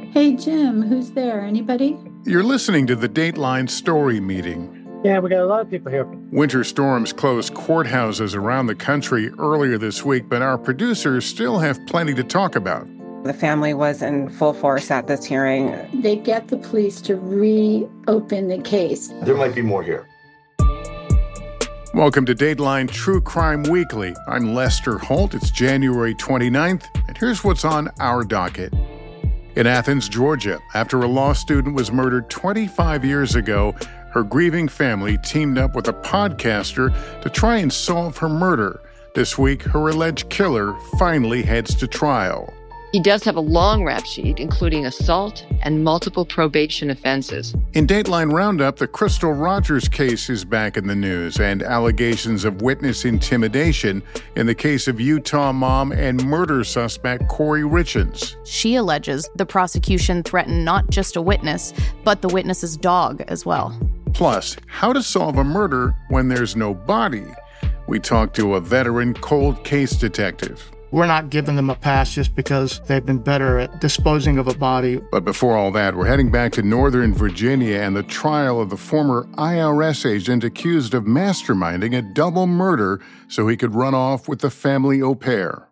Hey, Jim, who's there? Anybody? You're listening to the Dateline Story Meeting. Yeah, we got a lot of people here. Winter storms closed courthouses around the country earlier this week, but our producers still have plenty to talk about. The family was in full force at this hearing. They get the police to reopen the case. There might be more here. Welcome to Dateline True Crime Weekly. I'm Lester Holt. It's January 29th, and here's what's on our docket. In Athens, Georgia, after a law student was murdered 25 years ago, her grieving family teamed up with a podcaster to try and solve her murder. This week, her alleged killer finally heads to trial. He does have a long rap sheet, including assault and multiple probation offenses. In Dateline Roundup, the Crystal Rogers case is back in the news, and allegations of witness intimidation in the case of Utah mom and murder suspect Corey Richins. She alleges the prosecution threatened not just a witness, but the witness's dog as well. Plus, how to solve a murder when there's no body. We talked to a veteran cold case detective. We're not giving them a pass just because they've been better at disposing of a body. But before all that, we're heading back to Northern Virginia and the trial of the former IRS agent accused of masterminding a double murder so he could run off with the family au pair.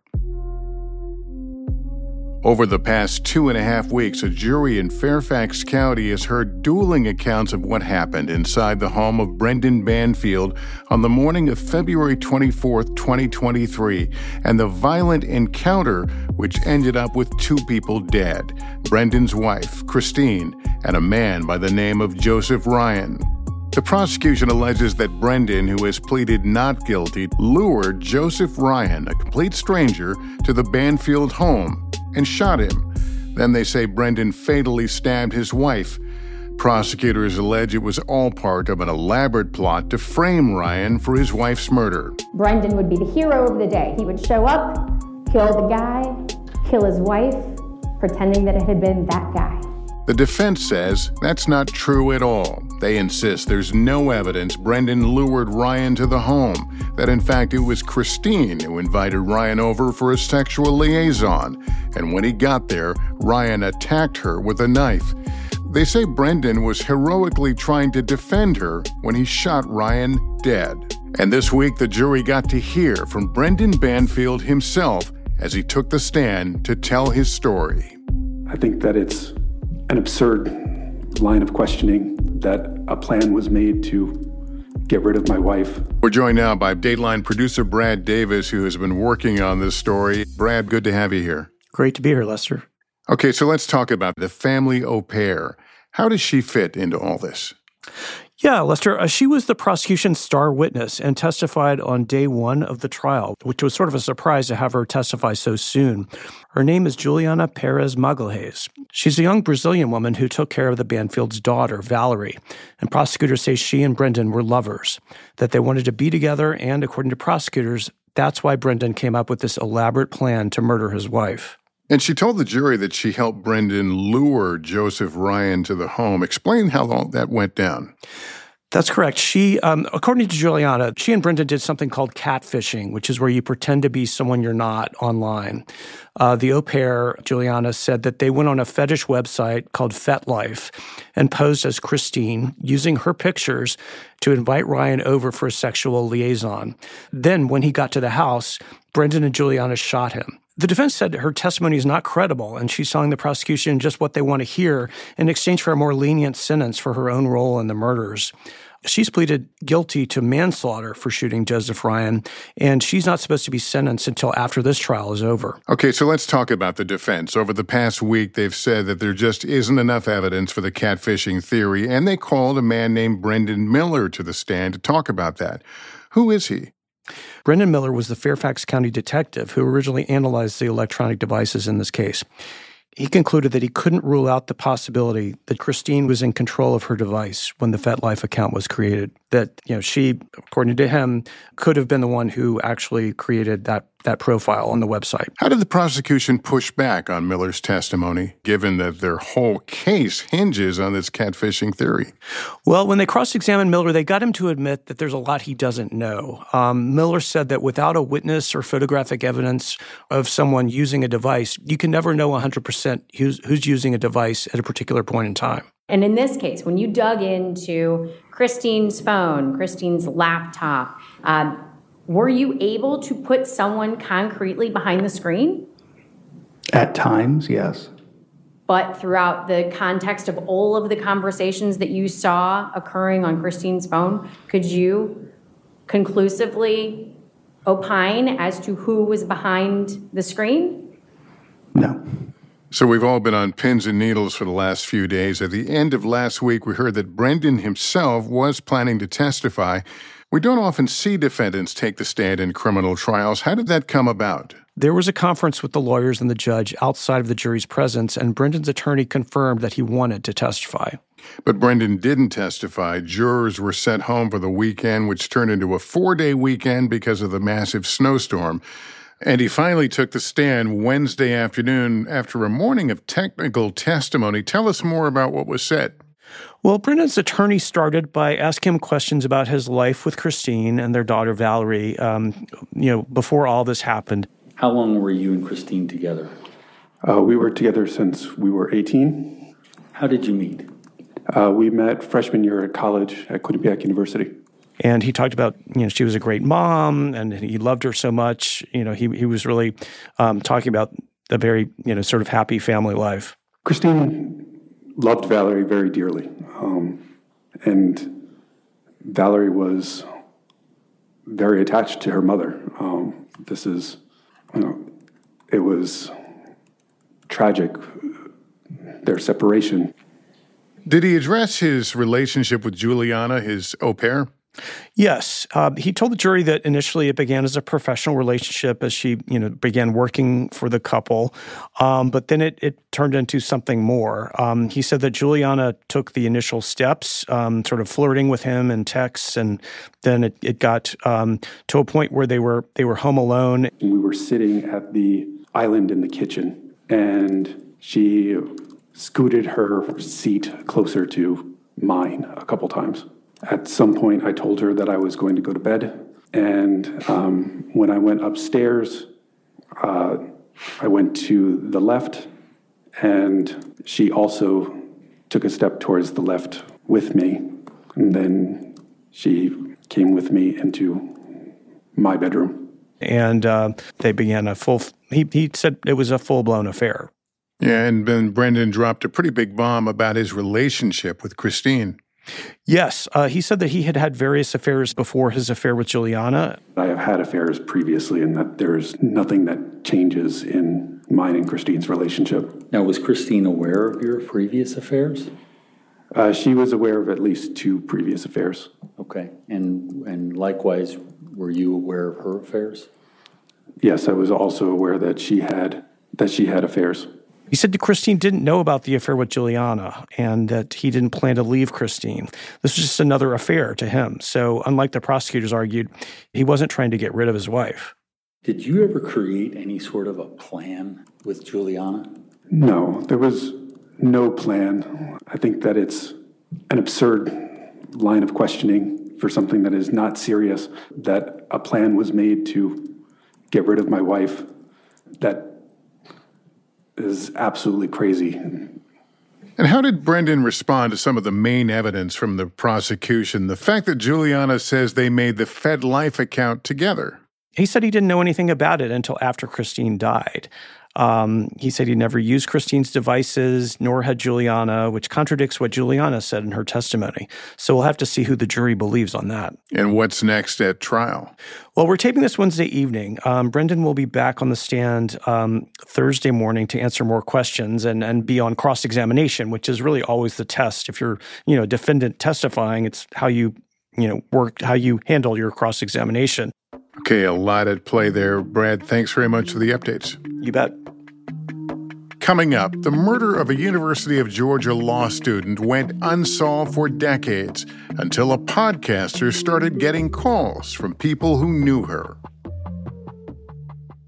Over the past 2.5 weeks, a jury in Fairfax County has heard dueling accounts of what happened inside the home of Brendan Banfield on the morning of February 24, 2023, and the violent encounter which ended up with 2 people dead, Brendan's wife, Christine, and a man by the name of Joseph Ryan. The prosecution alleges that Brendan, who has pleaded not guilty, lured Joseph Ryan, a complete stranger, to the Banfield home and shot him. Then they say Brendan fatally stabbed his wife. Prosecutors allege it was all part of an elaborate plot to frame Ryan for his wife's murder. Brendan would be the hero of the day. He would show up, kill the guy, kill his wife, pretending that it had been that guy. The defense says that's not true at all. They insist there's no evidence Brendan lured Ryan to the home, that in fact it was Christine who invited Ryan over for a sexual liaison, and when he got there, Ryan attacked her with a knife. They say Brendan was heroically trying to defend her when he shot Ryan dead. And this week the jury got to hear from Brendan Banfield himself as he took the stand to tell his story. I think that it's an absurd line of questioning that a plan was made to get rid of my wife. We're joined now by Dateline producer Brad Davis, who has been working on this story. Brad, good to have you here. Great to be here, Lester. Okay, so let's talk about the family au pair. How does she fit into all this? Yeah, Lester, she was the prosecution's star witness and testified on day 1 of the trial, which was sort of a surprise to have her testify so soon. Her name is Juliana Perez Magalhães. She's a young Brazilian woman who took care of the Banfield's daughter, Valerie, and prosecutors say she and Brendan were lovers, that they wanted to be together, and according to prosecutors, that's why Brendan came up with this elaborate plan to murder his wife. And she told the jury that she helped Brendan lure Joseph Ryan to the home. Explain how all that went down. That's correct. She, according to Juliana, she and Brendan did something called catfishing, which is where you pretend to be someone you're not online. The au pair, Juliana, said that they went on a fetish website called FetLife and posed as Christine, using her pictures to invite Ryan over for a sexual liaison. Then, when he got to the house, Brendan and Juliana shot him. The defense said her testimony is not credible, and she's telling the prosecution just what they want to hear in exchange for a more lenient sentence for her own role in the murders. She's pleaded guilty to manslaughter for shooting Joseph Ryan, and she's not supposed to be sentenced until after this trial is over. Okay, so let's talk about the defense. Over the past week, they've said that there just isn't enough evidence for the catfishing theory, and they called a man named Brendan Miller to the stand to talk about that. Who is he? Brendan Miller was the Fairfax County detective who originally analyzed the electronic devices in this case. He concluded that he couldn't rule out the possibility that Christine was in control of her device when the FetLife account was created. That, she, according to him, could have been the one who actually created that that profile on the website. How did the prosecution push back on Miller's testimony, given that their whole case hinges on this catfishing theory? Well, when they cross-examined Miller, they got him to admit that there's a lot he doesn't know. Miller said that without a witness or photographic evidence of someone using a device, you can never know 100% who's using a device at a particular point in time. And in this case, when you dug into Christine's phone, Christine's laptop, were you able to put someone concretely behind the screen? At times, yes. But throughout the context of all of the conversations that you saw occurring on Christine's phone, could you conclusively opine as to who was behind the screen? No. So we've all been on pins and needles for the last few days. At the end of last week, we heard that Brendan himself was planning to testify. We don't often see defendants take the stand in criminal trials. How did that come about? There was a conference with the lawyers and the judge outside of the jury's presence, and Brendan's attorney confirmed that he wanted to testify. But Brendan didn't testify. Jurors were sent home for the weekend, which turned into a 4-day weekend because of the massive snowstorm. And he finally took the stand Wednesday afternoon after a morning of technical testimony. Tell us more about what was said. Well, Brendan's attorney started by asking him questions about his life with Christine and their daughter Valerie, before all this happened. How long were you and Christine together? We were together since we were 18. How did you meet? We met freshman year at college at Quinnipiac University. And he talked about, she was a great mom and he loved her so much. He was really talking about a very, sort of happy family life. Christine loved Valerie very dearly. And Valerie was very attached to her mother. It was tragic, their separation. Did he address his relationship with Juliana, his au pair? Yes. He told the jury that initially it began as a professional relationship as she, began working for the couple. But then it turned into something more. He said that Juliana took the initial steps, sort of flirting with him in texts, and then it got to a point where they were home alone. We were sitting at the island in the kitchen, and she scooted her seat closer to mine a couple times. At some point, I told her that I was going to go to bed, and when I went upstairs, I went to the left, and she also took a step towards the left with me, and then she came with me into my bedroom. And they began he said it was a full-blown affair. Yeah, and then Brendan dropped a pretty big bomb about his relationship with Christine. Yes. He said that he had had various affairs before his affair with Juliana. I have had affairs previously, and that there's nothing that changes in mine and Christine's relationship. Now, was Christine aware of your previous affairs? She was aware of at least 2 previous affairs. Okay. And likewise, were you aware of her affairs? Yes, I was also aware that she had affairs. He said that Christine didn't know about the affair with Juliana and that he didn't plan to leave Christine. This was just another affair to him. So unlike the prosecutors argued, he wasn't trying to get rid of his wife. Did you ever create any sort of a plan with Juliana? No, there was no plan. I think that it's an absurd line of questioning for something that is not serious, that a plan was made to get rid of my wife. That is absolutely crazy. And how did Brendan respond to some of the main evidence from the prosecution? The fact that Juliana says they made the FedLife account together. He said he didn't know anything about it until after Christine died. He said he never used Christine's devices, nor had Juliana, which contradicts what Juliana said in her testimony. So we'll have to see who the jury believes on that. And what's next at trial? Well, we're taping this Wednesday evening. Brendan will be back on the stand Thursday morning to answer more questions and be on cross-examination, which is really always the test. If you're, defendant testifying, it's how you handle your cross-examination. Okay, a lot at play there. Brad, thanks very much for the updates. You bet. Coming up, the murder of a University of Georgia law student went unsolved for decades until a podcaster started getting calls from people who knew her.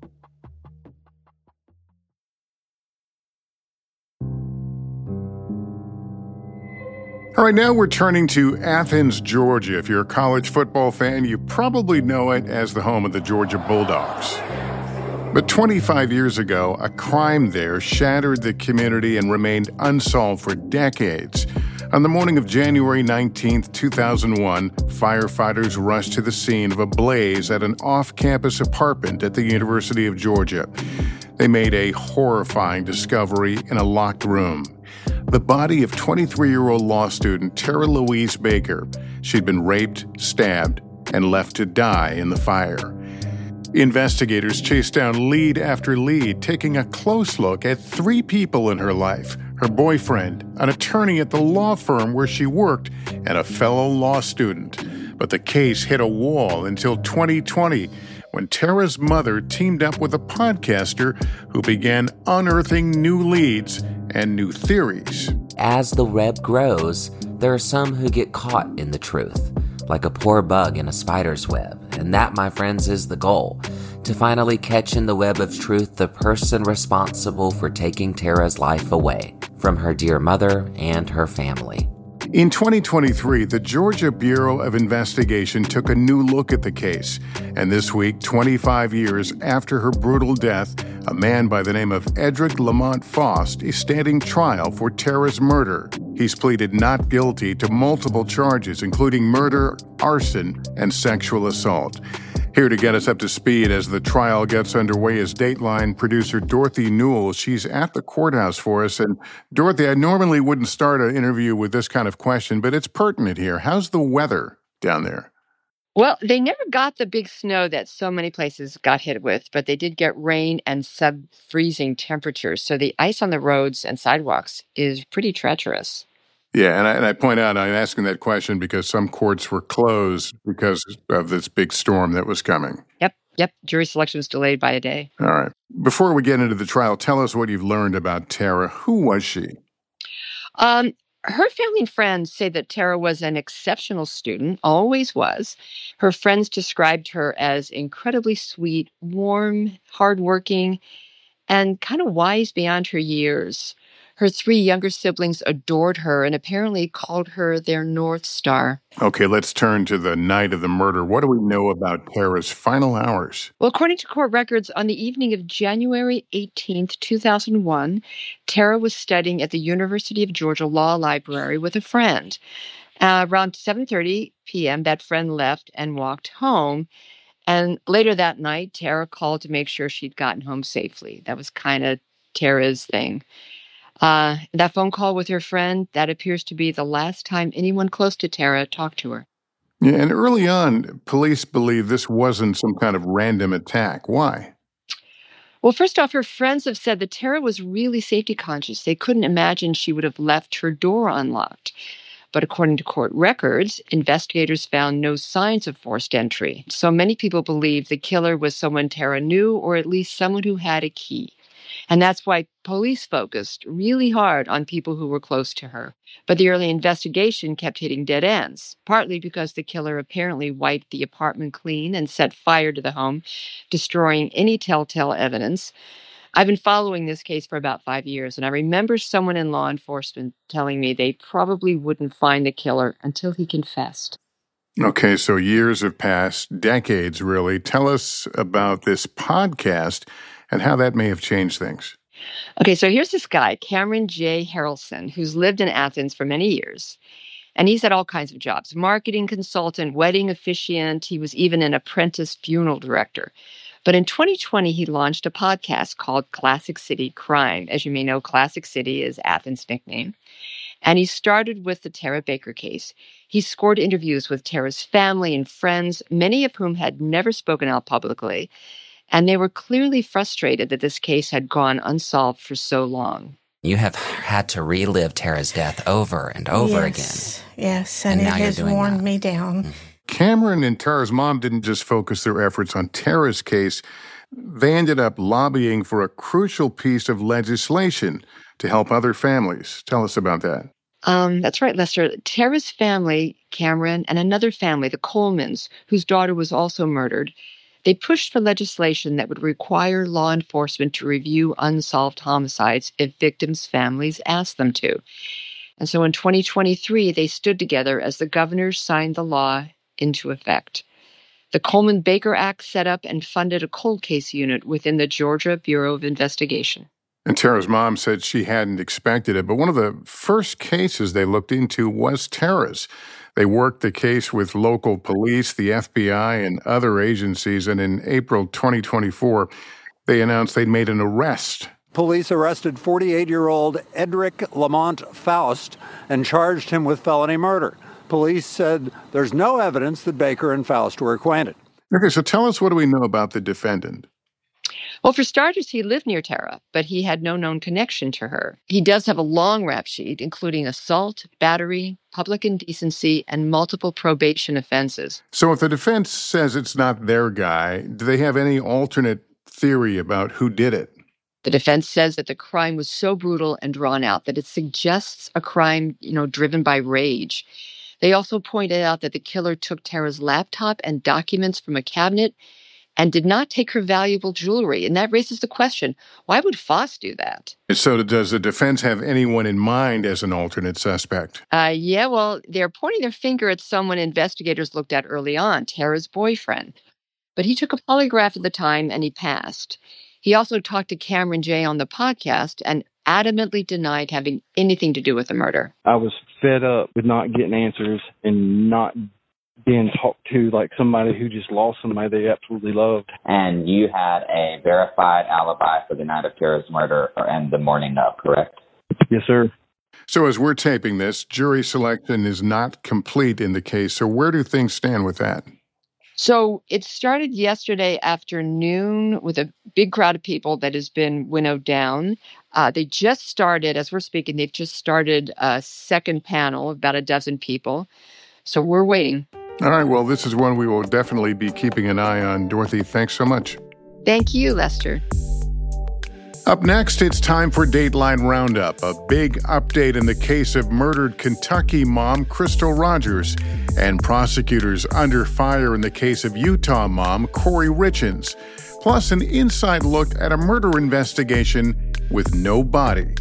All right, now we're turning to Athens, Georgia. If you're a college football fan, you probably know it as the home of the Georgia Bulldogs. But 25 years ago, a crime there shattered the community and remained unsolved for decades. On the morning of January 19, 2001, firefighters rushed to the scene of a blaze at an off-campus apartment at the University of Georgia. They made a horrifying discovery in a locked room. The body of 23-year-old law student Tara Louise Baker. She'd been raped, stabbed, and left to die in the fire. Investigators chased down lead after lead, taking a close look at 3 people in her life: her boyfriend, an attorney at the law firm where she worked, and a fellow law student. But the case hit a wall until 2020, when Tara's mother teamed up with a podcaster who began unearthing new leads and new theories. As the web grows, there are some who get caught in the truth, like a poor bug in a spider's web. And that, my friends, is the goal: to finally catch in the web of truth the person responsible for taking Tara's life away from her dear mother and her family. In 2023, the Georgia Bureau of Investigation took a new look at the case. And this week, 25 years after her brutal death, a man by the name of Edric Lamont Faust is standing trial for Tara's murder. He's pleaded not guilty to multiple charges, including murder, arson, and sexual assault. Here to get us up to speed as the trial gets underway is Dateline producer Dorothy Newell. She's at the courthouse for us. And Dorothy, I normally wouldn't start an interview with this kind of question, but it's pertinent here. How's the weather down there? Well, they never got the big snow that so many places got hit with, but they did get rain and sub-freezing temperatures. So the ice on the roads and sidewalks is pretty treacherous. Yeah, and I point out, I'm asking that question because some courts were closed because of this big storm that was coming. Yep. Jury selection was delayed by a day. All right. Before we get into the trial, tell us what you've learned about Tara. Who was she? Her family and friends say that Tara was an exceptional student, always was. Her friends described her as incredibly sweet, warm, hardworking, and kind of wise beyond her years. Her 3 younger siblings adored her and apparently called her their North Star. Okay, let's turn to the night of the murder. What do we know about Tara's final hours? Well, according to court records, on the evening of January 18th, 2001, Tara was studying at the University of Georgia Law Library with a friend. Around 7:30 p.m., that friend left and walked home. And later that night, Tara called to make sure she'd gotten home safely. That was kind of Tara's thing. That phone call with her friend, that appears to be the last time anyone close to Tara talked to her. Yeah, and early on, police believe this wasn't some kind of random attack. Why? Well, first off, her friends have said that Tara was really safety conscious. They couldn't imagine she would have left her door unlocked. But according to court records, investigators found no signs of forced entry. So many people believe the killer was someone Tara knew, or at least someone who had a key. And that's why police focused really hard on people who were close to her. But the early investigation kept hitting dead ends, partly because the killer apparently wiped the apartment clean and set fire to the home, destroying any telltale evidence. I've been following this case for about 5 years, and I remember someone in law enforcement telling me they probably wouldn't find the killer until he confessed. Okay, so years have passed, decades really. Tell us about this podcast and how that may have changed things. Okay, so here's this guy, Cameron J. Harrelson, who's lived in Athens for many years. And he's had all kinds of jobs: marketing consultant, wedding officiant. He was even an apprentice funeral director. But in 2020, he launched a podcast called Classic City Crime. As you may know, Classic City is Athens' nickname. And he started with the Tara Baker case. He scored interviews with Tara's family and friends, many of whom had never spoken out publicly. And they were clearly frustrated that this case had gone unsolved for so long. You have had to relive Tara's death over and over again. Yes, and it has worn me down. Cameron and Tara's mom didn't just focus their efforts on Tara's case. They ended up lobbying for a crucial piece of legislation to help other families. Tell us about that. That's right, Lester. Tara's family, Cameron, and another family, the Colemans, whose daughter was also murdered, they pushed for legislation that would require law enforcement to review unsolved homicides if victims' families asked them to. And so in 2023, they stood together as the governors signed the law into effect. The Coleman-Baker Act set up and funded a cold case unit within the Georgia Bureau of Investigation. And Tara's mom said she hadn't expected it, but one of the first cases they looked into was Tara's. They worked the case with local police, the FBI, and other agencies, and in April 2024, they announced they'd made an arrest. Police arrested 48-year-old Edric Lamont Faust and charged him with felony murder. Police said there's no evidence that Baker and Faust were acquainted. Okay, so tell us, what do we know about the defendant? Well, for starters, he lived near Tara, but he had no known connection to her. He does have a long rap sheet, including assault, battery, public indecency, and multiple probation offenses. So if the defense says it's not their guy, do they have any alternate theory about who did it? The defense says that the crime was so brutal and drawn out that it suggests a crime, driven by rage. They also pointed out that the killer took Tara's laptop and documents from a cabinet and did not take her valuable jewelry. And that raises the question, why would Faust do that? So does the defense have anyone in mind as an alternate suspect? Yeah, well, they're pointing their finger at someone investigators looked at early on, Tara's boyfriend. But he took a polygraph at the time and he passed. He also talked to Cameron J on the podcast and adamantly denied having anything to do with the murder. I was fed up with not getting answers and not being talked to like somebody who just lost somebody they absolutely loved. And you had a verified alibi for the night of Tara's murder and the morning of, correct? Yes, sir. So as we're taping this, jury selection is not complete in the case. So where do things stand with that? So it started yesterday afternoon with a big crowd of people that has been winnowed down. They just started, as we're speaking, they've just started a second panel of about a dozen people. So we're waiting. All right, well, this is one we will definitely be keeping an eye on. Dorothy, thanks so much. Thank you, Lester. Up next, it's time for Dateline Roundup, a big update in the case of murdered Kentucky mom Crystal Rogers, and prosecutors under fire in the case of Utah mom Corey Richins, plus an inside look at a murder investigation with no body.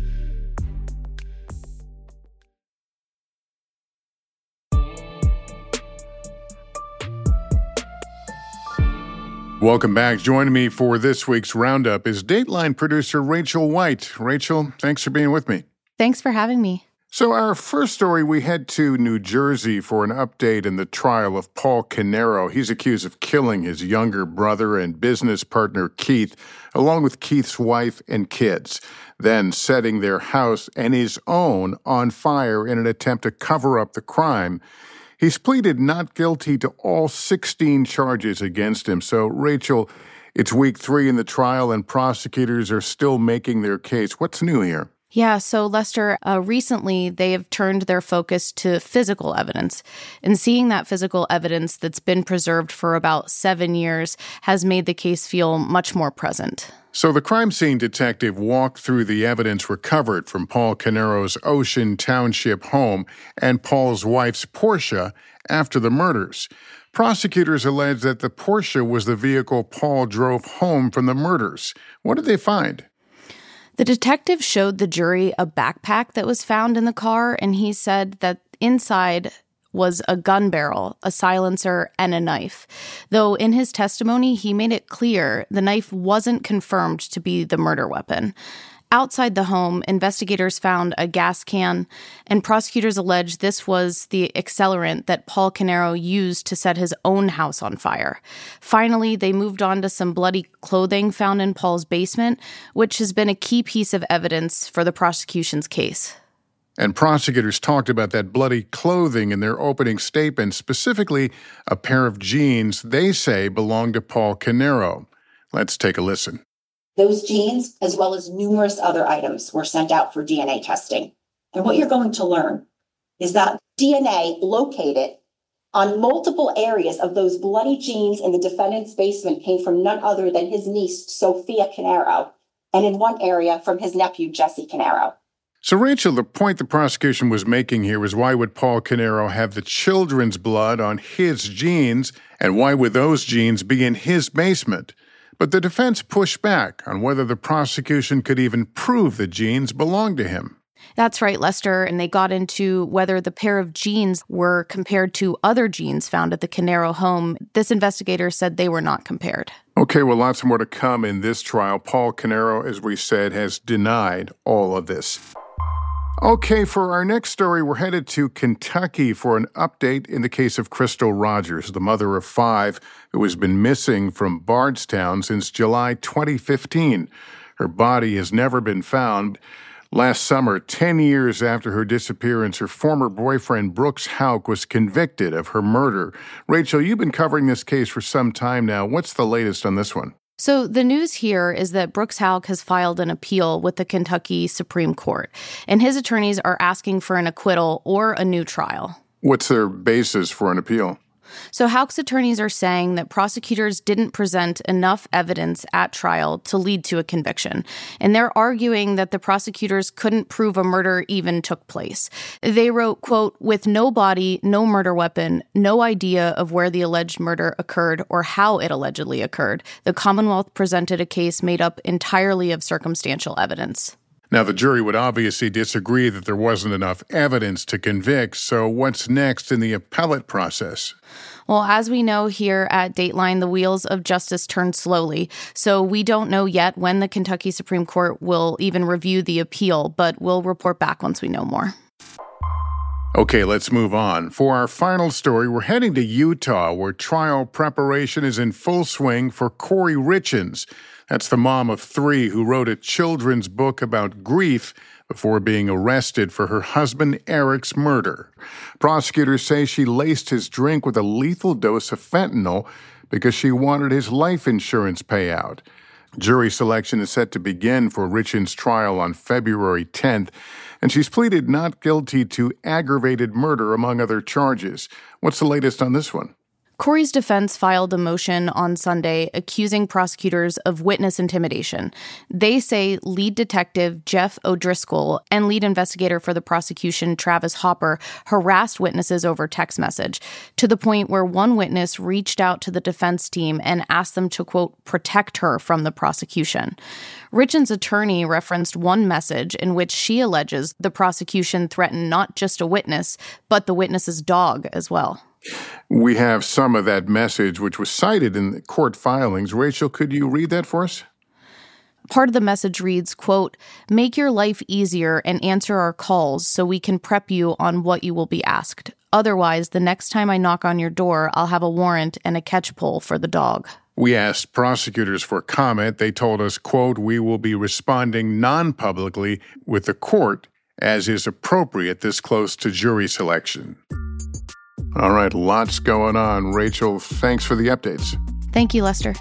Welcome back. Joining me for this week's Roundup is Dateline producer Rachel White. Rachel, thanks for being with me. Thanks for having me. So our first story, we head to New Jersey for an update in the trial of Paul Canero. He's accused of killing his younger brother and business partner Keith, along with Keith's wife and kids, then setting their house and his own on fire in an attempt to cover up the crime. He's pleaded not guilty to all 16 charges against him. So, Rachel, it's week 3 in the trial and prosecutors are still making their case. What's new here? Yeah, so Lester, recently they have turned their focus to physical evidence. And seeing that physical evidence that's been preserved for about 7 years has made the case feel much more present. So the crime scene detective walked through the evidence recovered from Paul Canero's Ocean Township home and Paul's wife's Porsche after the murders. Prosecutors allege that the Porsche was the vehicle Paul drove home from the murders. What did they find? The detective showed the jury a backpack that was found in the car, and he said that inside was a gun barrel, a silencer, and a knife. Though in his testimony, he made it clear the knife wasn't confirmed to be the murder weapon. Outside the home, investigators found a gas can, and prosecutors allege this was the accelerant that Paul Canero used to set his own house on fire. Finally, they moved on to some bloody clothing found in Paul's basement, which has been a key piece of evidence for the prosecution's case. And prosecutors talked about that bloody clothing in their opening statement, specifically a pair of jeans they say belonged to Paul Canero. Let's take a listen. Those jeans, as well as numerous other items, were sent out for DNA testing. And what you're going to learn is that DNA located on multiple areas of those bloody jeans in the defendant's basement came from none other than his niece, Sophia Canero, and in one area from his nephew, Jesse Canero. So, Rachel, the point the prosecution was making here was why would Paul Canero have the children's blood on his jeans, and why would those jeans be in his basement? But the defense pushed back on whether the prosecution could even prove the jeans belonged to him. That's right, Lester. And they got into whether the pair of jeans were compared to other jeans found at the Canero home. This investigator said they were not compared. Okay, well, lots more to come in this trial. Paul Canero, as we said, has denied all of this. Okay, for our next story, we're headed to Kentucky for an update in the case of Crystal Rogers, the mother of 5 who has been missing from Bardstown since July 2015. Her body has never been found. Last summer, 10 years after her disappearance, her former boyfriend, Brooks Houck, was convicted of her murder. Rachel, you've been covering this case for some time now. What's the latest on this one? So the news here is that Brooks Houck has filed an appeal with the Kentucky Supreme Court, and his attorneys are asking for an acquittal or a new trial. What's their basis for an appeal? So Houck's attorneys are saying that prosecutors didn't present enough evidence at trial to lead to a conviction. And they're arguing that the prosecutors couldn't prove a murder even took place. They wrote, quote, "With no body, no murder weapon, no idea of where the alleged murder occurred or how it allegedly occurred, the Commonwealth presented a case made up entirely of circumstantial evidence." Now, the jury would obviously disagree that there wasn't enough evidence to convict, so what's next in the appellate process? Well, as we know here at Dateline, the wheels of justice turn slowly, so we don't know yet when the Kentucky Supreme Court will even review the appeal, but we'll report back once we know more. Okay, let's move on. For our final story, we're heading to Utah, where trial preparation is in full swing for Corey Richins. That's the mom of 3 who wrote a children's book about grief before being arrested for her husband Eric's murder. Prosecutors say she laced his drink with a lethal dose of fentanyl because she wanted his life insurance payout. Jury selection is set to begin for Richins' trial on February 10th, and she's pleaded not guilty to aggravated murder, among other charges. What's the latest on this one? Corey's defense filed a motion on Sunday accusing prosecutors of witness intimidation. They say lead detective Jeff O'Driscoll and lead investigator for the prosecution Travis Hopper harassed witnesses over text message, to the point where one witness reached out to the defense team and asked them to, quote, protect her from the prosecution. Richins' attorney referenced one message in which she alleges the prosecution threatened not just a witness, but the witness's dog as well. We have some of that message, which was cited in the court filings. Rachel, could you read that for us? Part of the message reads, quote, "Make your life easier and answer our calls so we can prep you on what you will be asked. Otherwise, the next time I knock on your door, I'll have a warrant and a catch pole for the dog." We asked prosecutors for comment. They told us, quote, "We will be responding non-publicly with the court as is appropriate this close to jury selection." All right, lots going on. Rachel, thanks for the updates. Thank you, Lester.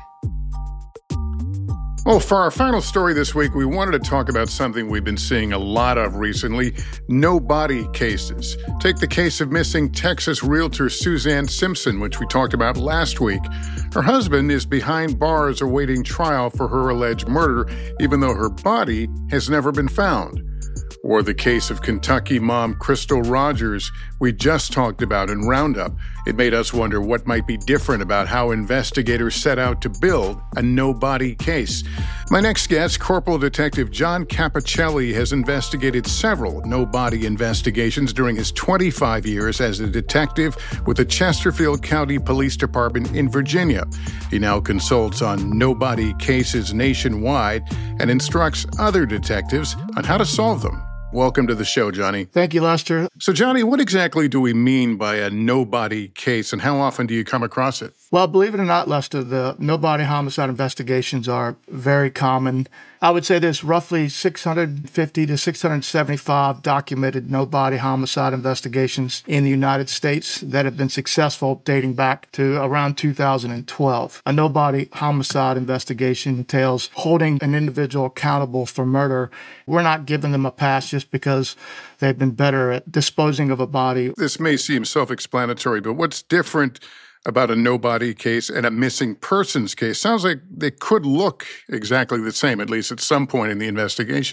Well, for our final story this week, we wanted to talk about something we've been seeing a lot of recently, no-body cases. Take the case of missing Texas realtor Suzanne Simpson, which we talked about last week. Her husband is behind bars awaiting trial for her alleged murder, even though her body has never been found. Or the case of Kentucky mom Crystal Rogers we just talked about in Roundup. It made us wonder what might be different about how investigators set out to build a no-body case. My next guest, Corporal Detective John Capicelli, has investigated several no-body investigations during his 25 years as a detective with the Chesterfield County Police Department in Virginia. He now consults on no-body cases nationwide and instructs other detectives on how to solve them. Welcome to the show, Johnny. Thank you, Lester. So, Johnny, what exactly do we mean by a no-body case, and how often do you come across it? Well, believe it or not, Lester, the no-body homicide investigations are very common. I would say there's roughly 650 to 675 documented no-body homicide investigations in the United States that have been successful dating back to around 2012. A no-body homicide investigation entails holding an individual accountable for murder. We're not giving them a pass just because they've been better at disposing of a body. This may seem self-explanatory, but what's different about a no-body case and a missing persons case? Sounds like they could look exactly the same, at least at some point in the investigation.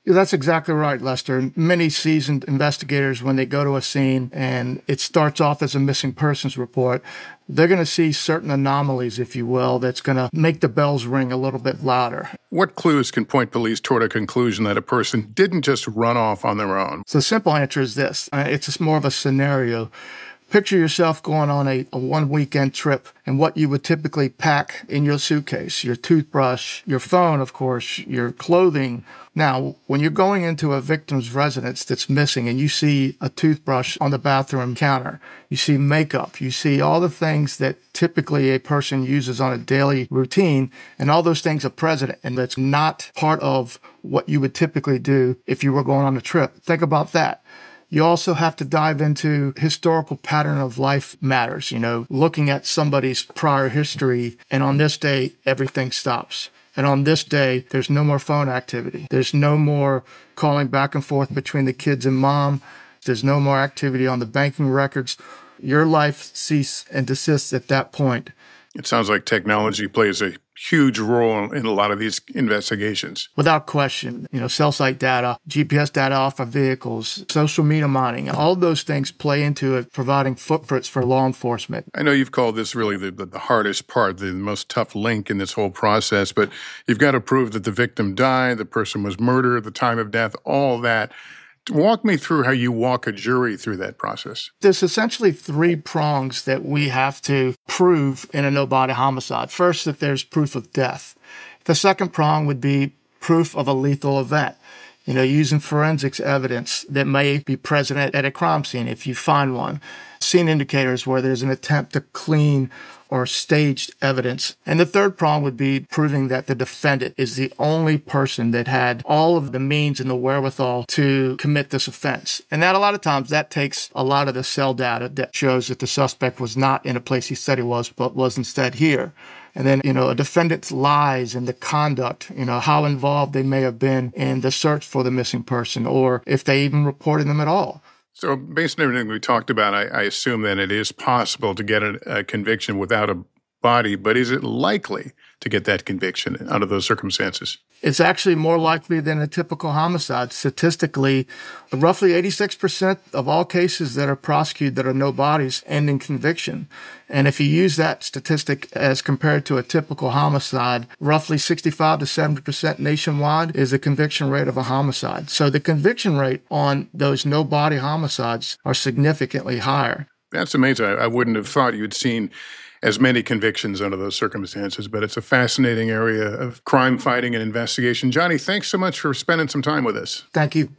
Yeah, that's exactly right, Lester. Many seasoned investigators, when they go to a scene and it starts off as a missing persons report, they're going to see certain anomalies, if you will, that's going to make the bells ring a little bit louder. What clues can point police toward a conclusion that a person didn't just run off on their own? So the simple answer is this. It's just more of a scenario. Picture yourself going on a one-weekend trip and what you would typically pack in your suitcase, your toothbrush, your phone, of course, your clothing. Now, when you're going into a victim's residence that's missing and you see a toothbrush on the bathroom counter, you see makeup, you see all the things that typically a person uses on a daily routine, and all those things are present, and that's not part of what you would typically do if you were going on a trip. Think about that. You also have to dive into historical pattern of life matters, looking at somebody's prior history. And on this day, everything stops. And on this day, there's no more phone activity. There's no more calling back and forth between the kids and mom. There's no more activity on the banking records. Your life ceases and desists at that point. It sounds like technology plays a huge role in a lot of these investigations. Without question, cell site data, GPS data off of vehicles, social media mining, all those things play into it, providing footprints for law enforcement. I know you've called this really the hardest part, the most tough link in this whole process, but you've got to prove that the victim died, the person was murdered, the time of death, all that. Walk me through how you walk a jury through that process. There's essentially 3 prongs that we have to prove in a no-body homicide. First, that there's proof of death. The second prong would be proof of a lethal event, using forensics evidence that may be present at a crime scene if you find one. Scene indicators where there's an attempt to clean or staged evidence. And the third prong would be proving that the defendant is the only person that had all of the means and the wherewithal to commit this offense. And that a lot of times that takes a lot of the cell data that shows that the suspect was not in a place he said he was, but was instead here. And then, a defendant's lies and the conduct, how involved they may have been in the search for the missing person, or if they even reported them at all. So based on everything we talked about, I assume that it is possible to get a conviction without a body, but is it likely to get that conviction under those circumstances? It's actually more likely than a typical homicide. Statistically, roughly 86% of all cases that are prosecuted that are no bodies end in conviction. And if you use that statistic as compared to a typical homicide, roughly 65 to 70% nationwide is the conviction rate of a homicide. So the conviction rate on those no-body homicides are significantly higher. That's amazing. I wouldn't have thought you'd seen as many convictions under those circumstances, but it's a fascinating area of crime fighting and investigation. Johnny, thanks so much for spending some time with us. Thank you.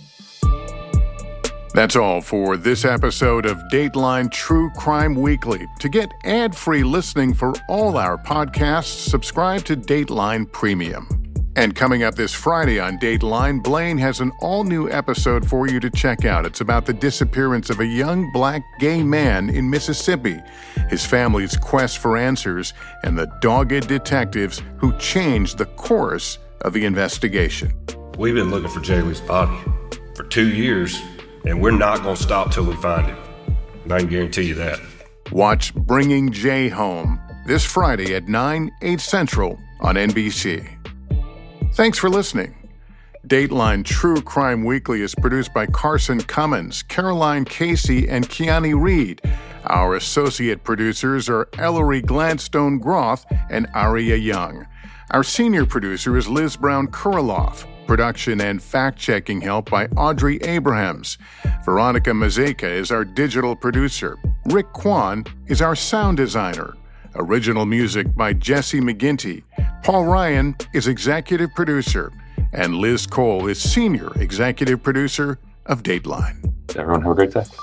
That's all for this episode of Dateline True Crime Weekly. To get ad-free listening for all our podcasts, subscribe to Dateline Premium. And coming up this Friday on Dateline, Blaine has an all-new episode for you to check out. It's about the disappearance of a young black gay man in Mississippi, his family's quest for answers, and the dogged detectives who changed the course of the investigation. We've been looking for Jaylee's body for 2 years, and we're not going to stop till we find him. I can guarantee you that. Watch Bringing Jay Home this Friday at 9, 8 Central on NBC. Thanks for listening. Dateline True Crime Weekly is produced by Carson Cummins, Caroline Casey, and Kiani Reed. Our associate producers are Ellery Gladstone Groth and Aria Young. Our senior producer is Liz Brown Kuriloff. Production and fact-checking help by Audrey Abrahams. Veronica Mazeka is our digital producer. Rick Kwan is our sound designer. Original music by Jesse McGinty. Paul Ryan is executive producer. And Liz Cole is senior executive producer of Dateline. Everyone have a great day.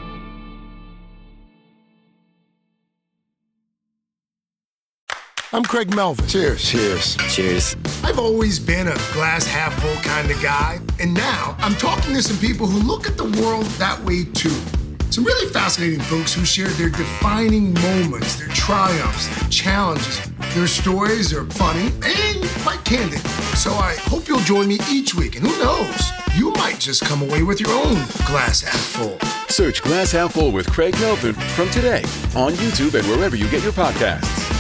I'm Craig Melvin. Cheers. Cheers. Cheers. I've always been a glass half full kind of guy, and now I'm talking to some people who look at the world that way too. Some really fascinating folks who shared their defining moments, their triumphs, their challenges. Their stories are funny and quite candid. So I hope you'll join me each week, and who knows, you might just come away with your own glass half full. Search Glass Half Full with Craig Melvin from today on YouTube and wherever you get your podcasts.